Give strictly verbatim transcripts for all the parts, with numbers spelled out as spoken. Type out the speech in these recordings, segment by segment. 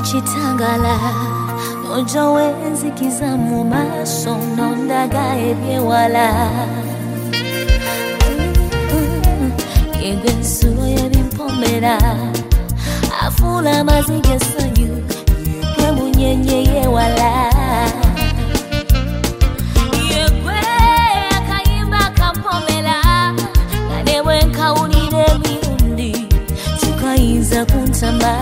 chitangala Nojo wenzi kizamu maso Nondaga ebyewala Yegwe nsuro yebimpomera Afula mazige sanyu Yegwe munyenye yewala Yegwe akayimba kampomera Nanewe nkawulire mirundi Tukayinza kuntama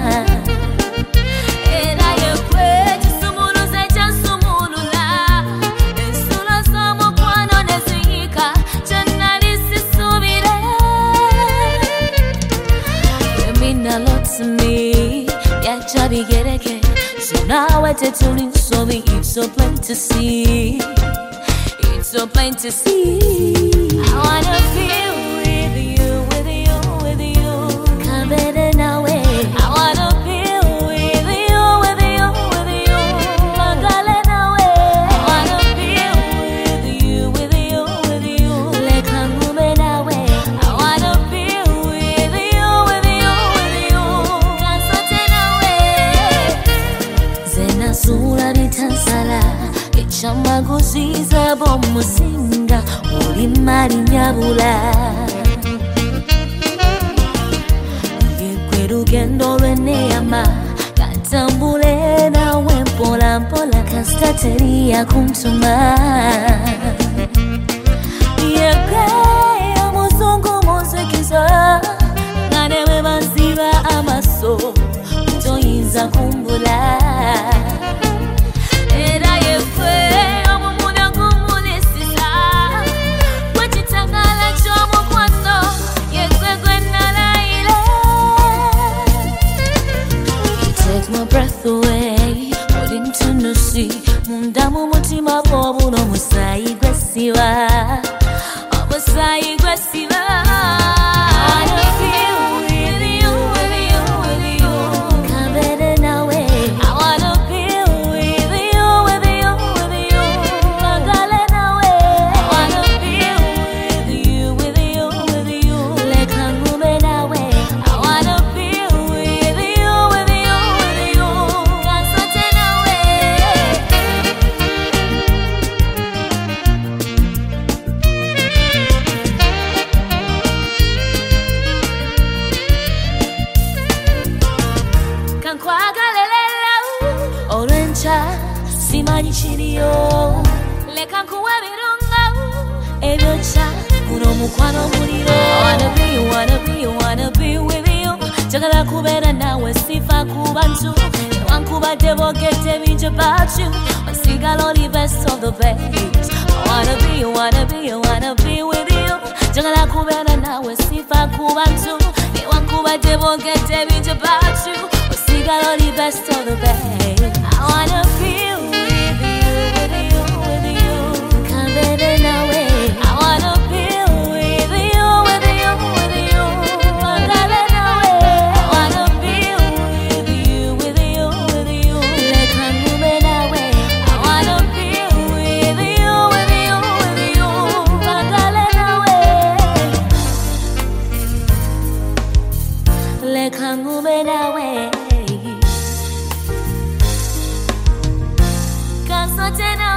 So now I tell you so it's so plain to see. It's so plain to see. I wanna feel with you, with you, with you. Come better now, way. I wanna feel with you, with you, with you. Magdalena way. I wanna feel with you, with you, with you. Like Hangumena way. I wanna feel with you, with you, with you. Kansotena way. Zena sura bitansala. Echama guziza bomusinga. Uli mari nyabula. Rugendo reneyama Katambule na wempola mpola Kastateria kuntuma Yegwe ya muzungu muzikiza Nganewe manziba amaso Toyinza kumbula Era yegwe omumuna kumunisiza Wachitangala chomo kwano Yegwe gwenala Take my breath away, put into no sea. Mundamu mutima bobu no musai gwesiwa, oh musai gwesiwa. I wanna feel with you, with you, with you. Come better now, way. I wanna feel with you, with you, with you. Magdalena way. I wanna feel with you, with you, with you. Like Hangumena way. I wanna feel with you, with you. Simanyi chiriyo leka nkuwe birunga ebyocha kuno mukwano muliro I wanna be you, wanna be you, wanna be with you Jagala kubeera nawe sifa ku bantu Newankubadde boogedde bingi about you Osigala oli best of the best I wanna be you, wanna be you, wanna be with you Jagala kubeera nawe sifa ku bantu Newankubadde boogedde bingi about you Osigala oli best of the best I wanna feel with you, with you, with you. Come better now, way. I wanna feel with you, with you, with you. Magdalena way. I wanna feel with you, with you, with you. Like Hangumena way. I wanna feel with you, with you, with you. Magdalena way. Like Hangumena way. Tena